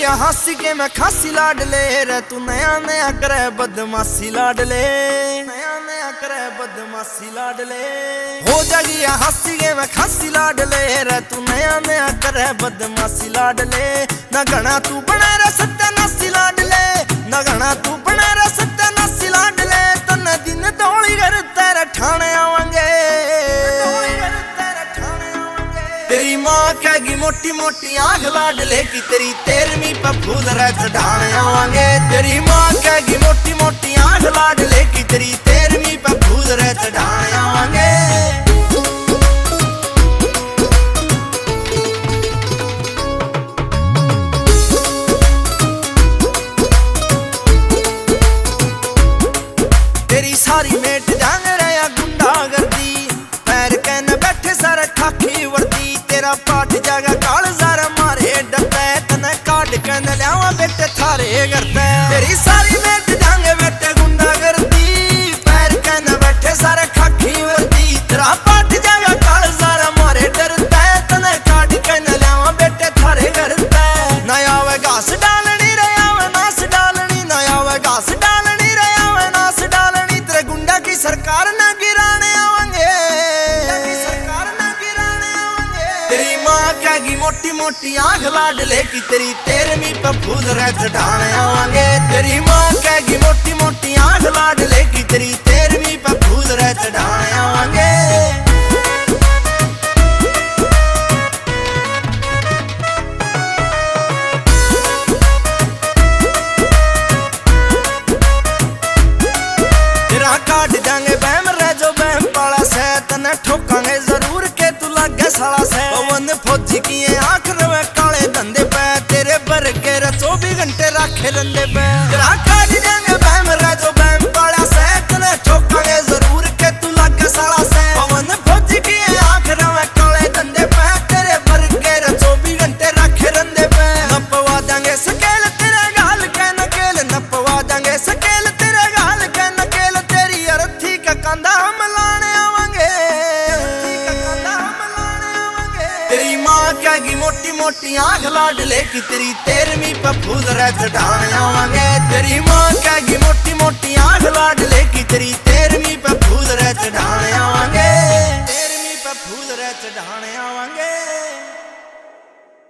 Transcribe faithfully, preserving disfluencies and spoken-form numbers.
गया हंसी के मैं खासी लाडले रे, तू नया नया करे बदमाशी लाडले, नया नया करे बदमाशी लाडले। हो जा गया हंसी के मैं खासी लाडले रे, तू नया नया करे बदमाशी लाडले। ना घना तू बना रे सत्यानाशी लाडले, ना घना तू बना रे सत्यानाशी लाडले। तन दिन दौड़ी कर तेरे ठाणे आवांगे, तेरी माँ कहेगी मोटी मोटी आंख लाडले की, तेरी तेरहवीं पे फूल रे चढ़ाने आवांगे। तेरी माँ कहेगी मोटी मोटी आंख लाडले की, तेरी तेरहवीं पे फूल रे चढ़ाने आवांगे। तेरी सारी मेट जांग रहा गुंडा गर्दी, पैर कहने बैठे सारे ठाकी वर्दी। तेरा पाठ जागा काल सारा मारे डब्बे, तने काट के न लियावा बेटे थारे करते। तेरी सारी मेट जांगे बेटे गुंडा गर्दी, पैर कहने बैठे सारे खाकी वर्दी। तेरा पाठ जागा काल सारा मारे डरते, तने काट के न लियावा बेटे थारे करते। नया वे घास डालनी रे आवे नास डालनी, नया वे घास डालनी रे आवे नास डालनी। तेरे गुंडा की सरकार न गिराने आवेंगे, तेरी माँ कहेगी मोटी मोटी आंख लाडले की, तेरी तेरहवीं पे फूल रे चढ़ाने आवांगे। तेरी माँ कहेगी मोटी मोटी आंख लाडले की, तेरी तेरहवीं पे फूल रे चढ़ाने आवांगे। तेरा काट जाएंगे बहम रे जो बहम पाला से, तने ठोकांगे जरूर के तू लागे साला से। पवन फौजी की आंख रवे काले धंधे पे, तेरे बर के रे चौबीस घंटे राखे रंधे पे। तेरा काट जाएंगे बहम रे जो बहम पाला से, तने ठोकांगे जरूर के तू लागे साला से। पवन फौजी की आंख रवे काले धंधे पे, तेरे बर के रे चौबीस घंटे राखे रंधे पे। नपवा देंगे सकेल तेरे गाल के नकेल, नपवा देंगे सकेल तेरे गाल के नकेल। तेरी अर्थी का कंधा हम लाने आवांगे, तेरी माँ कहेगी मोटी मोटी आंख लाडले की, तेरी तेरहवीं पे फूल रे चढ़ाने आवांगे। तेरी माँ कहेगी मोटी मोटी आंख लाडले की, तेरी तेरहवीं पे फूल रे चढ़ाने आवांगे, तेरहवीं पे फूल रे चढ़ाने आवांगे।